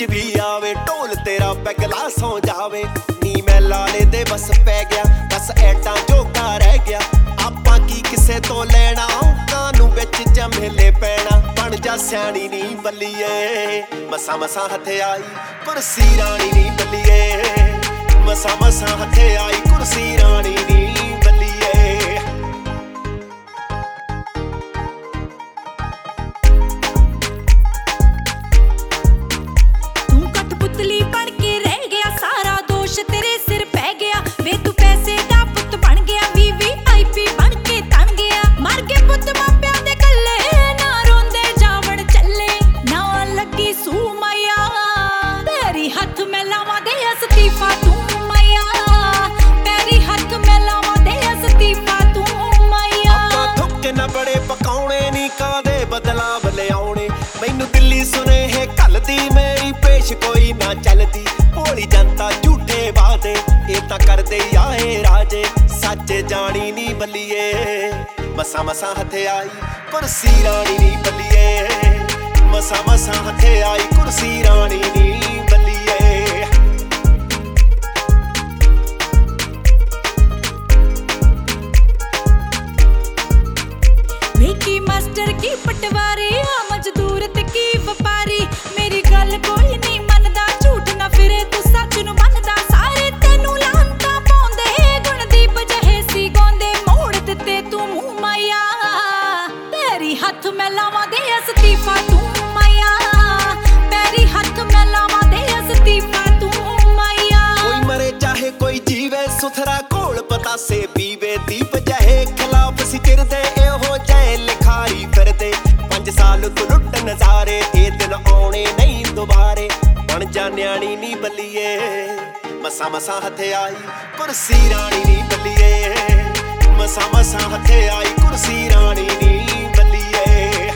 च भी आवे ढोल तेरा पैगला सौ जावे नी मैं लाले दे बस पै गया बस ऐटा जोगा रह गया आपां की किसे तो लेना कानू बिच झमेले पैना बन जा सियाणी नी बल्लीए मसा मसा हथे आई कुर्सी राणी नी बल्लीए मसा मसा हथे आई कुर्सी राणी नी बल्लीए बड़े पकाने नी कादे बदलाव ले आने मैनू दिल्ली सुने है घलदी मेरी पेश कोई ना चलदी भोली जनता झूठे वादे ये तां करदे आए राजे सच जानी नी बल्लीए मसा मसा हथे आई कुर्सी राणी नी बल्लीए मसा मसा हथे आई कुर्सी राणी नी बल्लीए मास्टर की पटवारी मजदूर ते की व्यापारी मेरी गल कोई नहीं मनदा झूठ ना फिरे तू सच नू मनदा सारे तेनू लांता पाउंदे गुणदीप जहे सी गाउंदे मोड़ दिते तू मुंह माया तेरी हथ मैं लावां दे इस्तीफा तू माया तेरी हथ मैं लावां दे इस्तीफा तू माया कोई मरे चाहे कोई जीवे सुथरा घोल पतासे पीवे दीप जहे खिलाफ सी चिरदे एहो जहे लिखाई फिरदे 5 साल तू लुट नजारे ये दिन आने नहीं दोबारे बन जा न्याणी नी बल्लीए मसा मसा हथे आई कुर्सी राणी नी बल्लीए मसा मसा हथे आई कुर्सी राणी नी बल्लीए